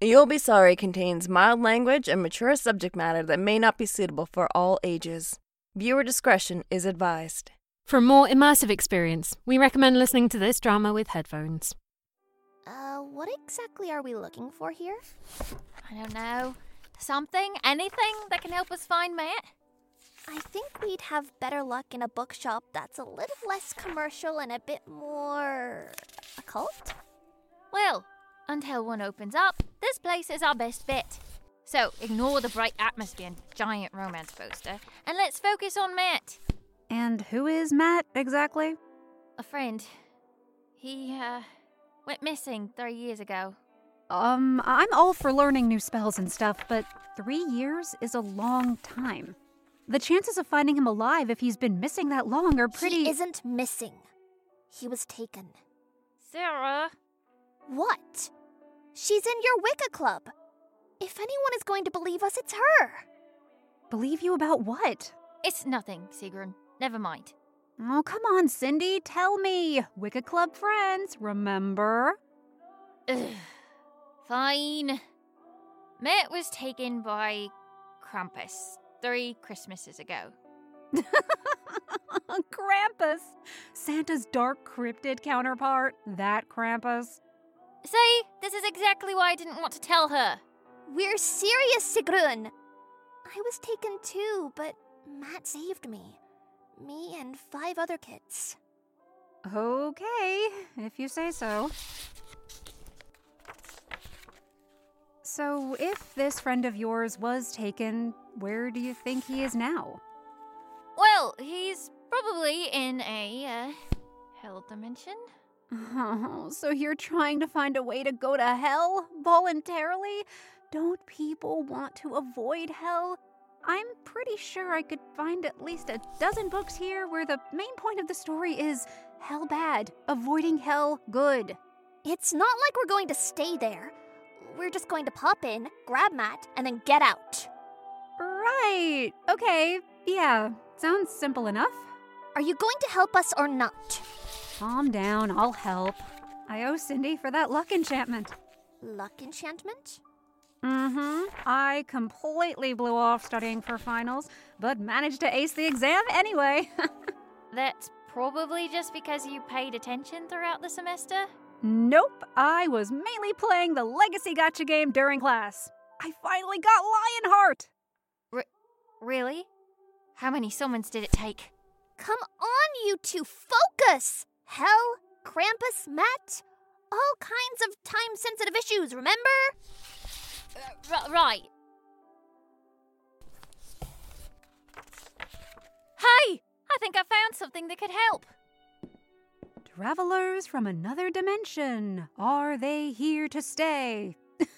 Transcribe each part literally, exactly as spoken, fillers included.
You'll Be Sorry contains mild language and mature subject matter that may not be suitable for all ages. Viewer discretion is advised. For a more immersive experience, we recommend listening to this drama with headphones. Uh, what exactly are we looking for here? I don't know. Something? Anything that can help us find Matt? I think we'd have better luck in a bookshop that's a little less commercial and a bit more occult. Well, until one opens up, this place is our best bet. So ignore the bright atmosphere and giant romance poster, and let's focus on Matt. And who is Matt, exactly? A friend. He, uh, went missing three years ago. Um, I'm all for learning new spells and stuff, but three years is a long time. The chances of finding him alive if he's been missing that long are pretty— He isn't missing. He was taken. Sarah? What? She's in your Wicca club. If anyone is going to believe us, it's her. Believe you about what? It's nothing, Sigrun. Never mind. Oh, come on, Cindy, tell me. Wicca club friends, remember? Ugh. Fine. Matt was taken by Krampus three Christmases ago. Krampus! Santa's dark cryptid counterpart, that Krampus. See, this is exactly why I didn't want to tell her. We're serious, Sigrun. I was taken too, but Matt saved me. Me and five other kids. Okay, if you say so. So, if this friend of yours was taken, where do you think he is now? Well, he's probably in a, uh, hell dimension. Oh, so you're trying to find a way to go to hell voluntarily? Don't people want to avoid hell? I'm pretty sure I could find at least a dozen books here where the main point of the story is hell bad, avoiding hell good. It's not like we're going to stay there. We're just going to pop in, grab Matt, and then get out. Right. Okay. Yeah. Sounds simple enough. Are you going to help us or not? Calm down. I'll help. I owe Cindy for that luck enchantment. Luck enchantment? Mm-hmm. I completely blew off studying for finals, but managed to ace the exam anyway. That's probably just because you paid attention throughout the semester? Nope. I was mainly playing the Legacy Gotcha game during class. I finally got Lionheart! R- really? How many summons did it take? Come on, you two, focus! Hell, Krampus, Matt, all kinds of time-sensitive issues, remember? Uh, r- right. Hey! I think I found something that could help. Travelers from another dimension. Are they here to stay?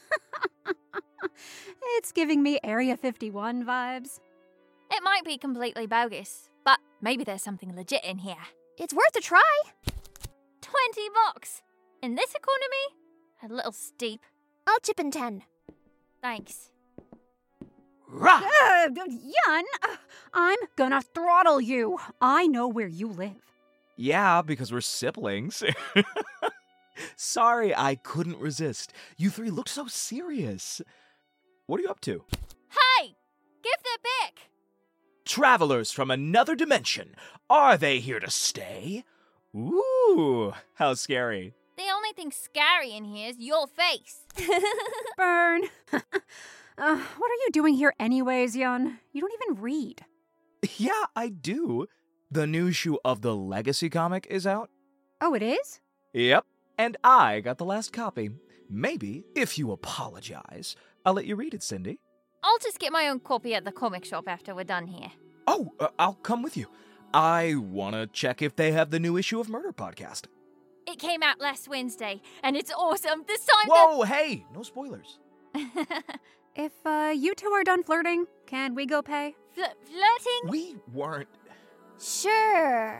It's giving me Area fifty-one vibes. It might be completely bogus, but maybe there's something legit in here. It's worth a try. Twenty bucks. In this economy? A little steep. I'll chip in ten. Thanks. Rah! Uh, Yun, uh, I'm gonna throttle you. I know where you live. Yeah, because we're siblings. Sorry, I couldn't resist. You three look so serious. What are you up to? Hey! Give that back! Travelers from another dimension. Are they here to stay? Ooh, how scary. The only thing scary in here is your face. Burn. uh, what are you doing here anyways, Yun? You don't even read. Yeah, I do. The new issue of the Legacy comic is out. Oh, it is? Yep. And I got the last copy. Maybe, if you apologize, I'll let you read it, Cindy. I'll just get my own copy at the comic shop after we're done here. Oh, uh, I'll come with you. I want to check if they have the new issue of Murder Podcast. It came out last Wednesday, and it's awesome. This time Whoa, hey, no spoilers. If uh, you two are done flirting, can we go pay? Fl- flirting? We weren't. Sure.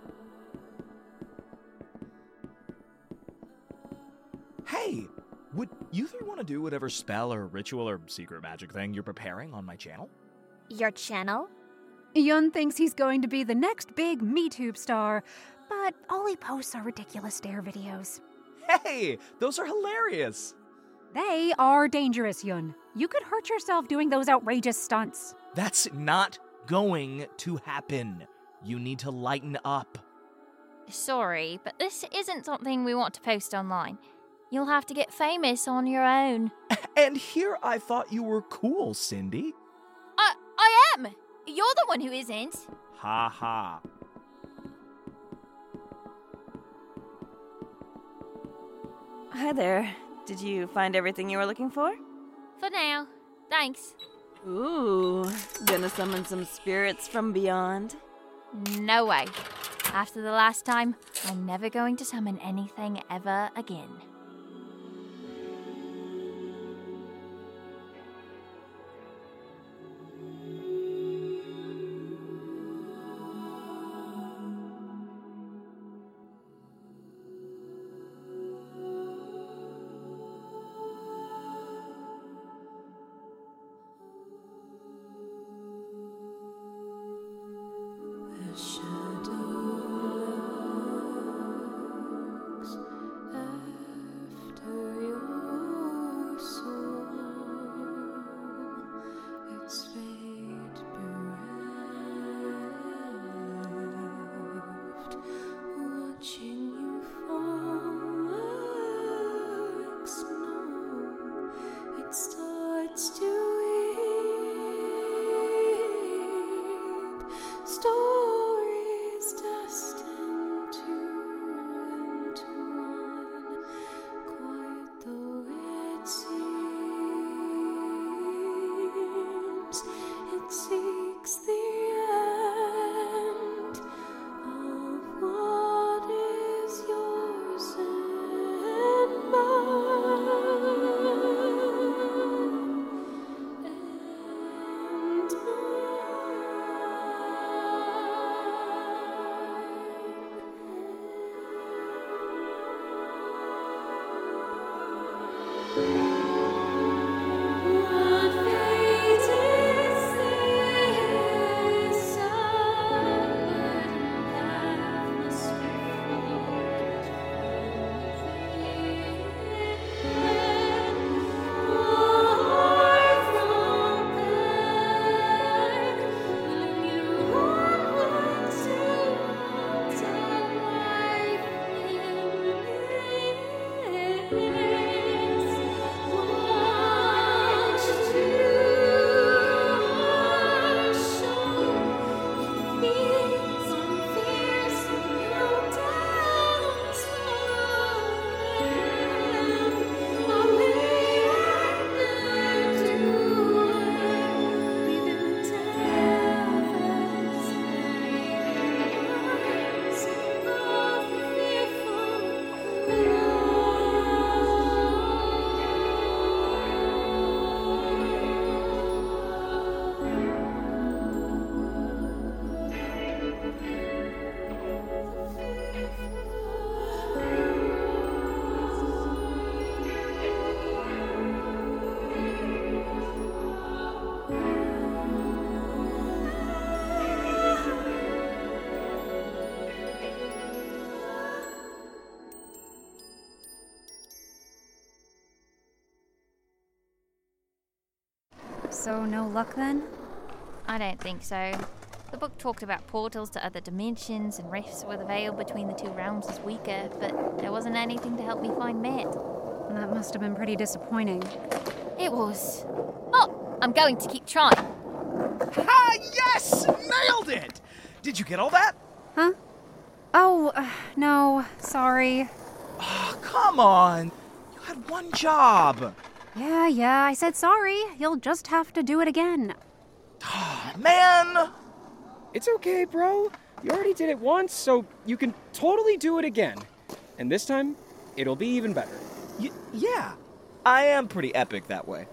Hey, would you three want to do whatever spell or ritual or secret magic thing you're preparing on my channel? Your channel? Yun thinks he's going to be the next big MeTube star, but all he posts are ridiculous dare videos. Hey, those are hilarious. They are dangerous, Yun. You could hurt yourself doing those outrageous stunts. That's not going to happen. You need to lighten up. Sorry, but this isn't something we want to post online. You'll have to get famous on your own. And here I thought you were cool, Cindy. I, I am! You're the one who isn't. Ha ha. Hi there. Did you find everything you were looking for? For now. Thanks. Ooh, gonna summon some spirits from beyond? No way. After the last time, I'm never going to summon anything ever again. So no luck then? I don't think so. The book talked about portals to other dimensions and rifts where the veil between the two realms is weaker, but there wasn't anything to help me find Matt. That must have been pretty disappointing. It was. Oh, I'm going to keep trying. Ha! Yes! Nailed it! Did you get all that? Huh? Oh, uh, no, sorry. Oh, come on. You had one job. Yeah, yeah, I said sorry. You'll just have to do it again. Oh, man! It's okay, bro. You already did it once, so you can totally do it again. And this time, it'll be even better. Y- yeah. I am pretty epic that way.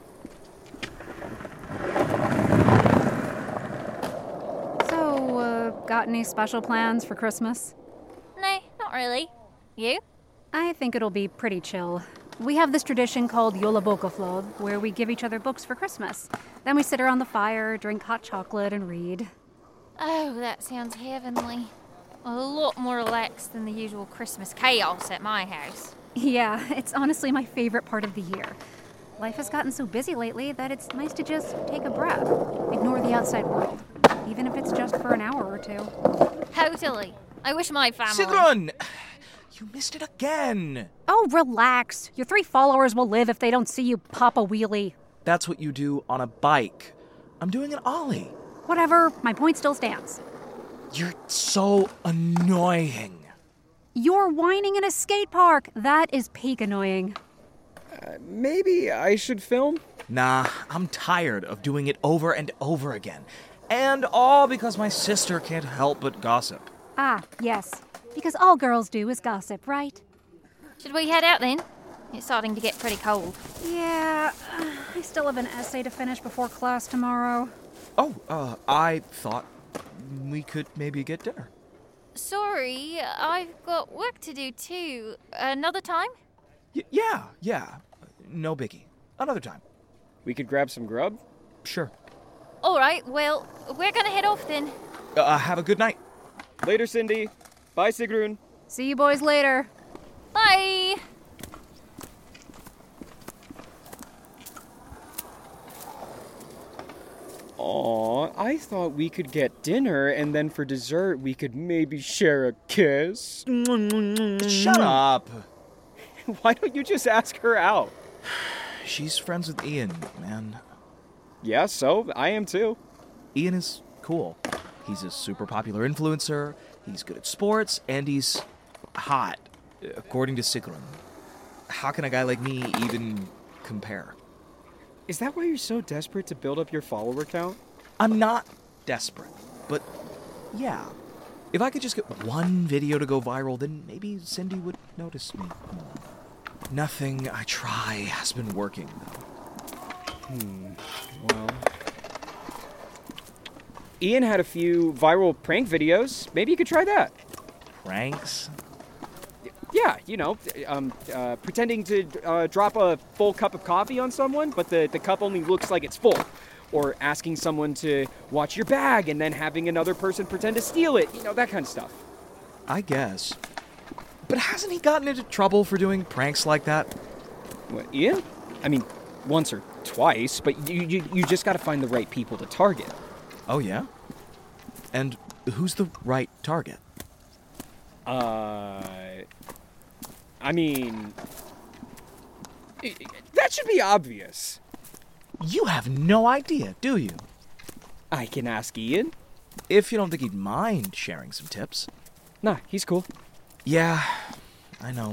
So, uh, got any special plans for Christmas? No, not really. You? I think it'll be pretty chill. We have this tradition called Yolabokaflob, where we give each other books for Christmas. Then we sit around the fire, drink hot chocolate, and read. Oh, that sounds heavenly. A lot more relaxed than the usual Christmas chaos at my house. Yeah, it's honestly my favorite part of the year. Life has gotten so busy lately that it's nice to just take a breath, ignore the outside world, even if it's just for an hour or two. Totally. I wish my family... Sigrun! You missed it again! Oh, relax. Your three followers will live if they don't see you pop a wheelie. That's what you do on a bike. I'm doing an ollie. Whatever, my point still stands. You're so annoying. You're whining in a skate park. That is peak annoying. Uh, maybe I should film? Nah, I'm tired of doing it over and over again. And all because my sister can't help but gossip. Ah, yes. Because all girls do is gossip, right? Should we head out then? It's starting to get pretty cold. Yeah, I still have an essay to finish before class tomorrow. Oh, uh, I thought we could maybe get dinner. Sorry, I've got work to do too. Another time? Y- yeah, yeah. No biggie. Another time. We could grab some grub? Sure. All right, well, we're gonna head off then. Uh, have a good night. Later, Cindy. Bye, Sigrun. See you boys later. Bye! Aw, I thought we could get dinner and then for dessert we could maybe share a kiss. Shut up. Why don't you just ask her out? She's friends with Ian, man. Yeah, so I am too. Ian is cool. He's a super popular influencer, he's good at sports, and he's hot, according to Sigrun. How can a guy like me even compare? Is that why you're so desperate to build up your follower count? I'm not desperate, but yeah. If I could just get one video to go viral, then maybe Cindy would notice me. Nothing I try has been working, though. Hmm, well... Ian had a few viral prank videos. Maybe you could try that. Pranks? Yeah, you know, um, uh, pretending to uh, drop a full cup of coffee on someone, but the, the cup only looks like it's full. Or asking someone to watch your bag and then having another person pretend to steal it. You know, that kind of stuff. I guess. But hasn't he gotten into trouble for doing pranks like that? What, Ian? I mean, once or twice, but you, you, you just gotta find the right people to target. Oh, yeah? And who's the right target? Uh... I mean... That should be obvious. You have no idea, do you? I can ask Ian. If you don't think he'd mind sharing some tips. Nah, he's cool. Yeah, I know.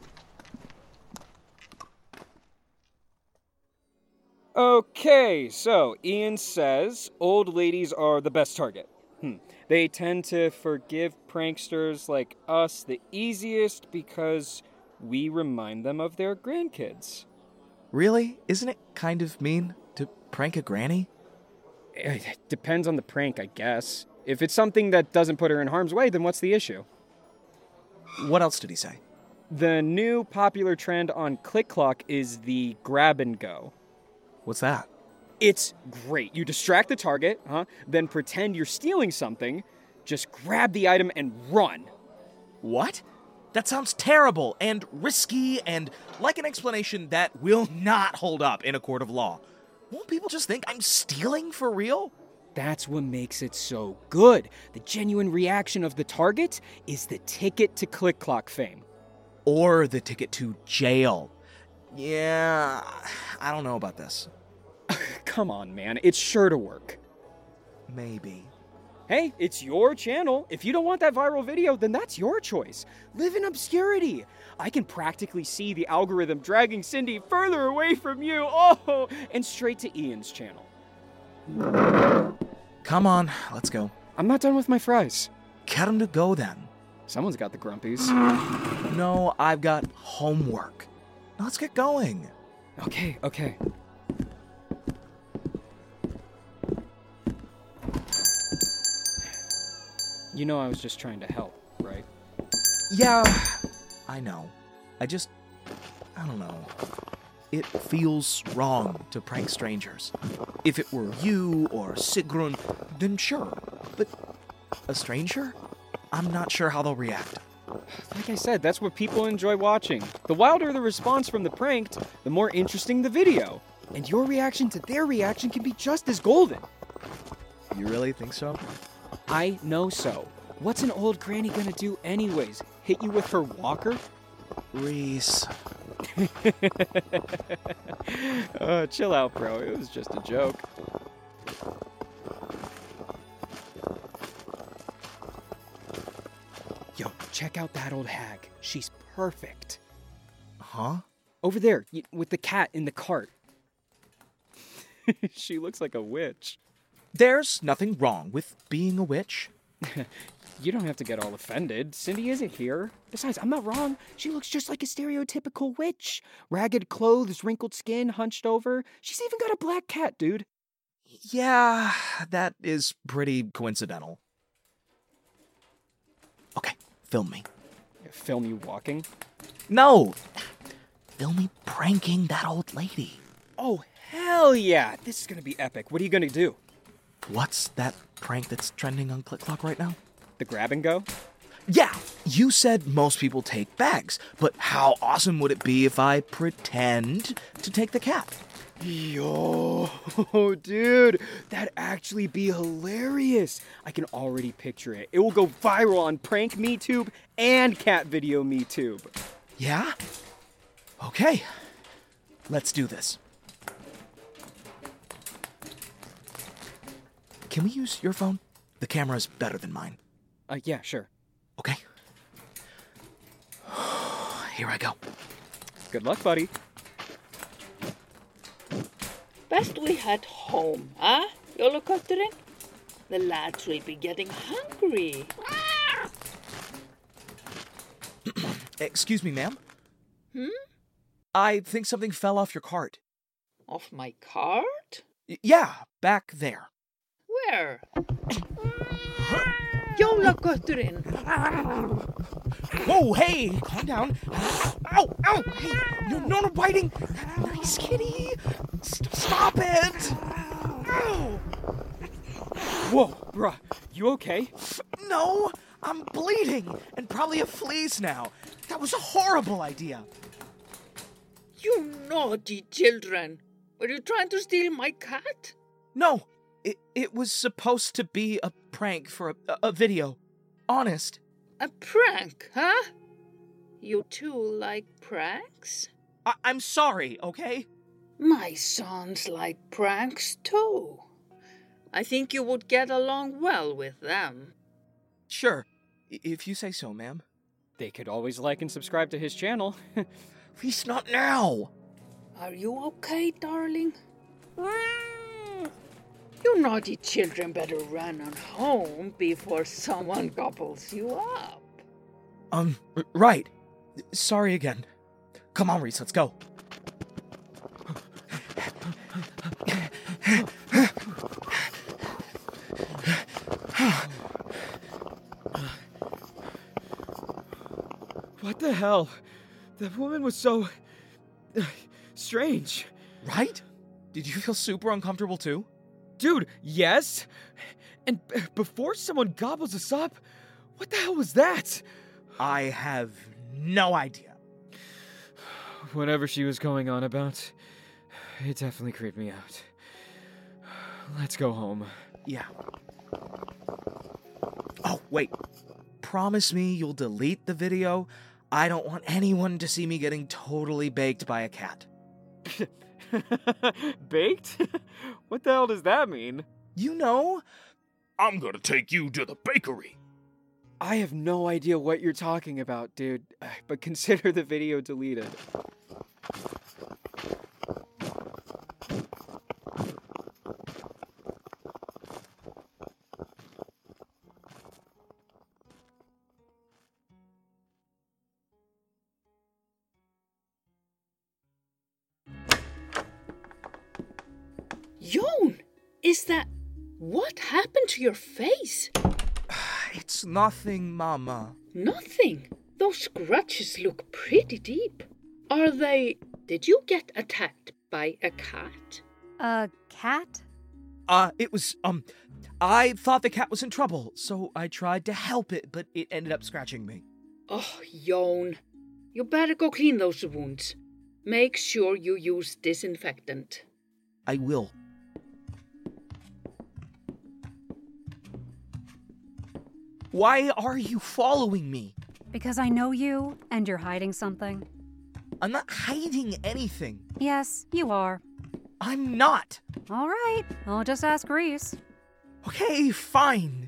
Okay, so Ian says old ladies are the best target. Hmm. They tend to forgive pranksters like us the easiest because we remind them of their grandkids. Really? Isn't it kind of mean to prank a granny? It depends on the prank, I guess. If it's something that doesn't put her in harm's way, then what's the issue? What else did he say? The new popular trend on ClickClock is the grab and go. What's that? It's great. You distract the target, huh? Then pretend you're stealing something. Just grab the item and run. What? That sounds terrible and risky and like an explanation that will not hold up in a court of law. Won't people just think I'm stealing for real? That's what makes it so good. The genuine reaction of the target is the ticket to ClickClock fame. Or the ticket to jail. Yeah, I don't know about this. Come on, man. It's sure to work. Maybe. Hey, it's your channel. If you don't want that viral video, then that's your choice. Live in obscurity. I can practically see the algorithm dragging Cindy further away from you. Oh, and straight to Ian's channel. Come on, let's go. I'm not done with my fries. Get him to go then. Someone's got the grumpies. No, I've got homework. Now let's get going. Okay, okay. You know I was just trying to help, right? Yeah, I know. I just, I don't know. It feels wrong to prank strangers. If it were you or Sigrun, then sure. But a stranger? I'm not sure how they'll react. Like I said, that's what people enjoy watching. The wilder the response from the pranked, the more interesting the video. And your reaction to their reaction can be just as golden. You really think so? I know so. What's an old granny gonna do anyways? Hit you with her walker? Reese. uh, chill out, bro. It was just a joke. Yo, check out that old hag. She's perfect. Huh? Over there, y- with the cat in the cart. She looks like a witch. There's nothing wrong with being a witch. You don't have to get all offended. Cindy isn't here. Besides, I'm not wrong. She looks just like a stereotypical witch. Ragged clothes, wrinkled skin, hunched over. She's even got a black cat, dude. Yeah, that is pretty coincidental. Okay, film me. Film you walking? No! Film me pranking that old lady. Oh, hell yeah! This is gonna be epic. What are you gonna do? What's that prank that's trending on ClickClock right now? The grab and go? Yeah, you said most people take bags, but how awesome would it be if I pretend to take the cat? Yo, dude, that'd actually be hilarious. I can already picture it. It will go viral on Prank MeTube and Cat Video MeTube. Yeah? Okay, let's do this. Can we use your phone? The camera's better than mine. Uh, yeah, sure. Okay. Here I go. Good luck, buddy. Best we head home, huh, Jólakotturinn? The lads will be getting hungry. Excuse me, ma'am? Hmm? I think something fell off your cart. Off my cart? Y- yeah, back there. Where? Jólakotturinn! Whoa, hey, calm down. Ow, ow, hey, no, no, no biting. Nice kitty. S- stop it. Ow. Whoa, bruh, you okay? No, I'm bleeding and probably have fleas now. That was a horrible idea. You naughty children! Were you trying to steal my cat? No, it, it was supposed to be a prank for a, a video. Honest. A prank, huh? You two like pranks? I- I'm sorry, okay? My sons like pranks too. I think you would get along well with them. Sure, I- if you say so, ma'am. They could always like and subscribe to his channel. Please, not now. Are you okay, darling? You naughty children better run on home before someone gobbles you up. Um, r- right. Sorry again. Come on, Reese, let's go. What the hell? That woman was so... Uh, strange. Right? Did you feel super uncomfortable too? Dude, yes? And b- before someone gobbles us up, what the hell was that? I have no idea. Whatever she was going on about, it definitely creeped me out. Let's go home. Yeah. Oh, wait. Promise me you'll delete the video. I don't want anyone to see me getting totally baked by a cat. Baked? What the hell does that mean? You know, I'm gonna take you to the bakery. I have no idea what you're talking about, dude, but consider the video deleted. Jon, is that... What happened to your face? It's nothing, Mama. Nothing. Those scratches look pretty deep. Are they... Did you get attacked by a cat? A cat? Uh, it was, um, I thought the cat was in trouble, so I tried to help it, but it ended up scratching me. Oh, Jon. You better go clean those wounds. Make sure you use disinfectant. I will. Why are you following me? Because I know you, and you're hiding something. I'm not hiding anything. Yes, you are. I'm not. All right, I'll just ask Reese. Okay, fine.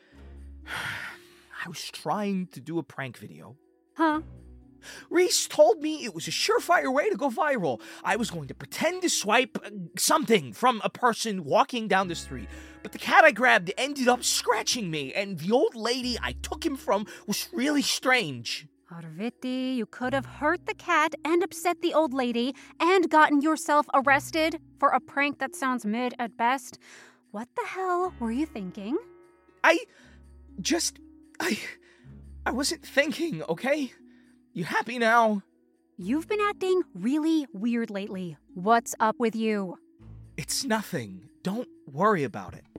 I was trying to do a prank video. Huh? Reese told me it was a surefire way to go viral. I was going to pretend to swipe uh, something from a person walking down the street. But the cat I grabbed ended up scratching me, and the old lady I took him from was really strange. Arviti, you could have hurt the cat and upset the old lady and gotten yourself arrested for a prank that sounds mid at best. What the hell were you thinking? I just... I... I wasn't thinking, okay? You happy now? You've been acting really weird lately. What's up with you? It's nothing. Don't worry about it.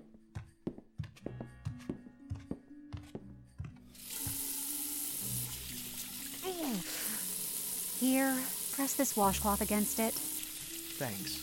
Here, press this washcloth against it. Thanks.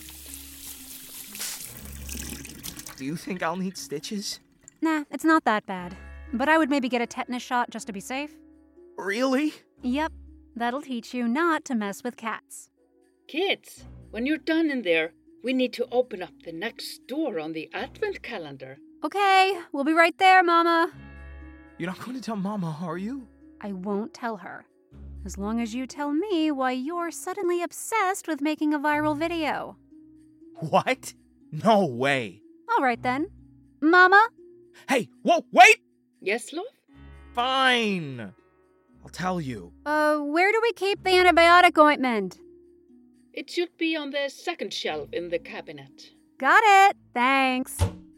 Do you think I'll need stitches? Nah, it's not that bad. But I would maybe get a tetanus shot just to be safe. Really? Yep, that'll teach you not to mess with cats. Kids, when you're done in there, we need to open up the next door on the advent calendar. Okay, we'll be right there, Mama. You're not going to tell Mama, are you? I won't tell her. As long as you tell me why you're suddenly obsessed with making a viral video. What? No way. All right then. Mama? Hey, whoa, wait! Yes, love? Fine. I'll tell you. Uh, where do we keep the antibiotic ointment? It should be on the second shelf in the cabinet. Got it. Thanks.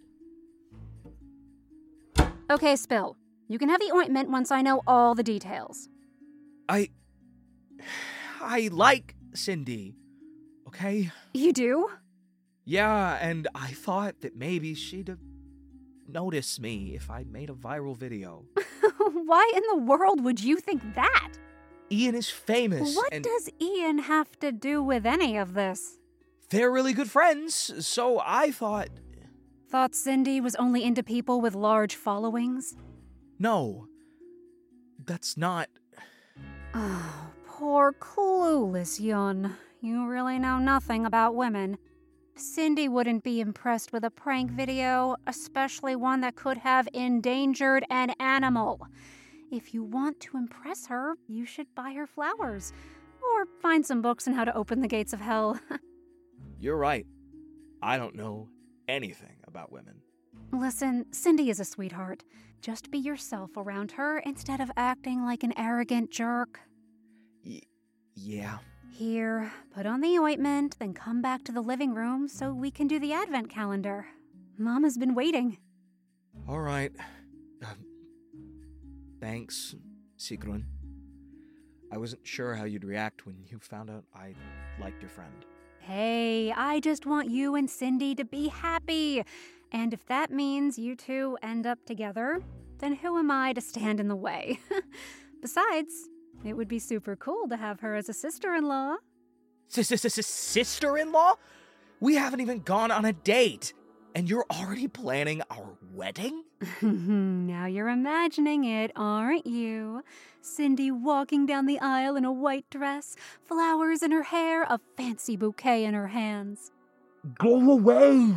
Okay, Spill. You can have the ointment once I know all the details. I... I like Cindy, okay? You do? Yeah, and I thought that maybe she'd have noticed me if I made a viral video. Why in the world would you think that? Ian is famous. What and does Ian have to do with any of this? They're really good friends, so I thought... Thought Cindy was only into people with large followings? No, that's not... Oh, poor clueless Yun. You really know nothing about women. Cindy wouldn't be impressed with a prank video, especially one that could have endangered an animal. If you want to impress her, you should buy her flowers. Or find some books on how to open the gates of hell. You're right. I don't know anything about women. Listen, Cindy is a sweetheart. Just be yourself around her instead of acting like an arrogant jerk. Y- yeah. Here, put on the ointment, then come back to the living room so we can do the advent calendar. Mama's been waiting. All right. Um, thanks, Sigrun. I wasn't sure how you'd react when you found out I liked your friend. Hey, I just want you and Cindy to be happy. And if that means you two end up together, then who am I to stand in the way? Besides, it would be super cool to have her as a sister-in-law. Sister-in-law? We haven't even gone on a date, and you're already planning our wedding? Now you're imagining it, aren't you? Cindy walking down the aisle in a white dress, flowers in her hair, a fancy bouquet in her hands. Go away!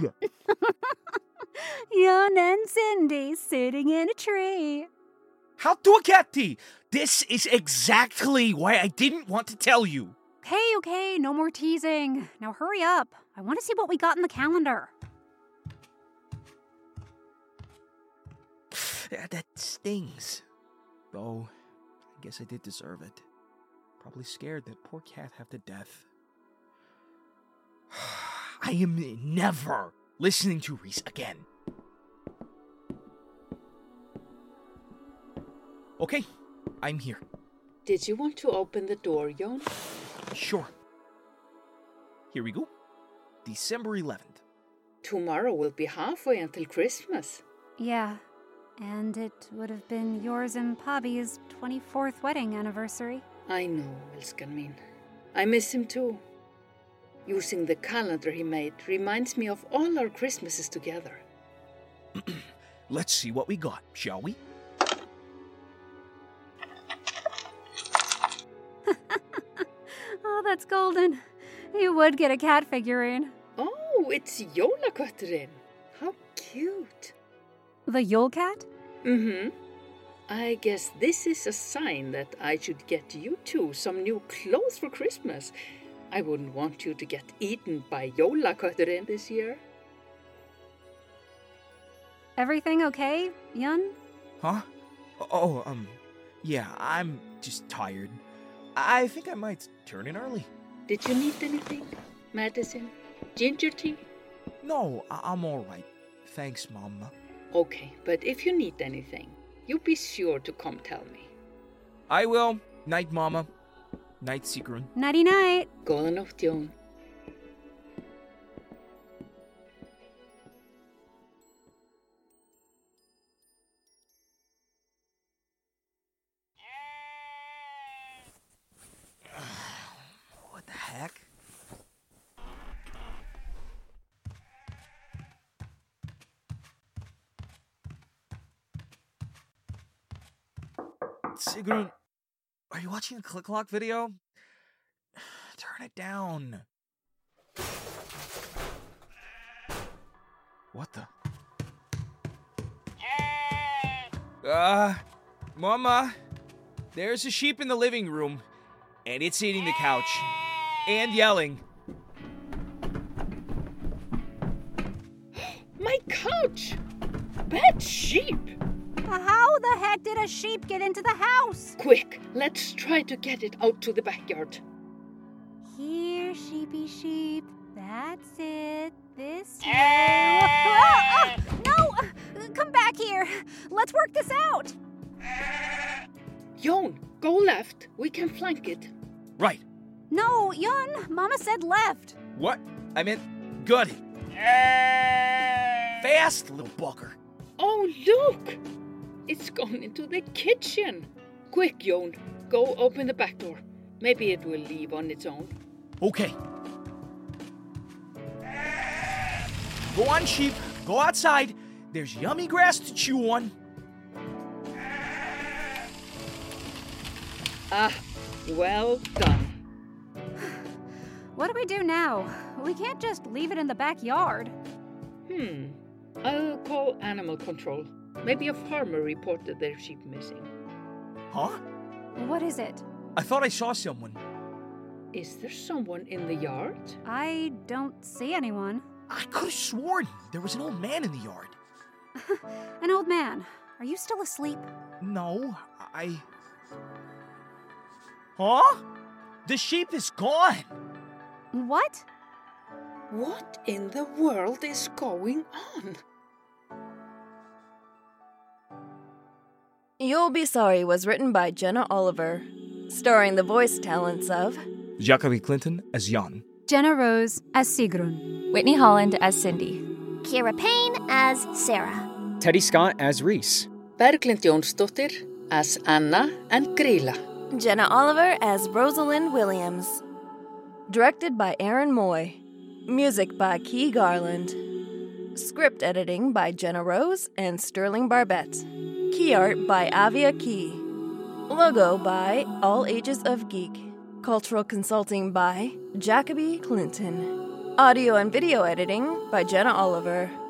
Yun and Cindy sitting in a tree. How do I get tea? This is exactly why I didn't want to tell you. Okay, okay, no more teasing. Now hurry up. I want to see what we got in the calendar. That stings. Though, I guess I did deserve it. Probably scared that poor cat half to death. I am never listening to Reese again. Okay, I'm here. Did you want to open the door, Jon? Sure. Here we go. December eleventh. Tomorrow will be halfway until Christmas. Yeah, And it would have been yours and Pobby's twenty-fourth wedding anniversary. I know, Elskarmin. I miss him too. Using the calendar he made reminds me of all our Christmases together. Let's see what we got, shall we? Oh, that's golden. You would get a cat figurine. Oh, it's Jólakötturinn. How cute. The Yule Cat? Mm-hmm. I guess this is a sign that I should get you two some new clothes for Christmas. I wouldn't want you to get eaten by Jólakötturinn this year. Everything okay, Yun? Huh? Oh, um, yeah, I'm just tired. I think I might turn in early. Did you need anything? Medicine? Ginger tea? No, I- I'm all right. Thanks, Mama. Okay, but if you need anything, you be sure to come tell me. I will. Night, Mama. Night, Sigrun. Nighty-night. Góða nótt, Jón. What the heck? Sigrun, are you watching a Click Clock video? Turn it down. What the? Uh, Mama, there's a sheep in the living room, and it's eating the couch, and yelling. My couch! Bad sheep! How the heck did a sheep get into the house? Quick, let's try to get it out to the backyard. Here, sheepy sheep. That's it. This way. Ah, ah, no! Come back here. Let's work this out. Jón, go left. We can flank it. Right. No, Yun. Mama said left. What? I meant gut it. Fast, little bucker. Oh, look! It's gone into the kitchen. Quick, Jón. Go open the back door. Maybe it will leave on its own. Okay. Go on, sheep. Go outside. There's yummy grass to chew on. Ah, well done. What do we do now? We can't just leave it in the backyard. Hmm. I'll call animal control. Maybe a farmer reported their sheep missing. Huh? What is it? I thought I saw someone. Is there someone in the yard? I don't see anyone. I could have sworn there was an old man in the yard. An old man. Are you still asleep? No, I... Huh? The sheep is gone. What? What in the world is going on? You'll Be Sorry was written by Jenna Oliver, starring the voice talents of Jacoby Clinton as Jan. Jenna Rose as Sigrun. Whitney Holland as Cindy. Kira Payne as Sarah. Teddy Scott as Reese. Berglind Jónsdóttir as Anna and Grilla. Jenna Oliver as Rosalind Williams. Directed by Aaron Moy. Music by Key Garland. Script editing by Jenna Rose and Sterling Barbette. Key art by Avia Key. Logo by All Ages of Geek. Cultural consulting by Jacoby Clinton. Audio and video editing by Jenna Oliver.